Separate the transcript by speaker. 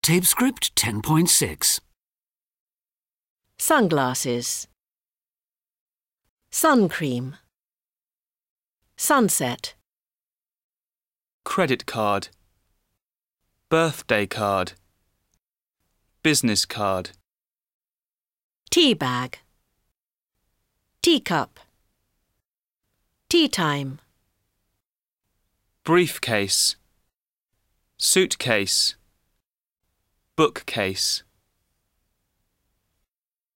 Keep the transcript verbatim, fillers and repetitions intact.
Speaker 1: Tape script ten point six.
Speaker 2: Sunglasses. Sun cream. Sunset.
Speaker 3: Credit card. Birthday card. Business card.
Speaker 2: Tea bag. Teacup. Tea time.
Speaker 3: Briefcase. Suitcase. Bookcase.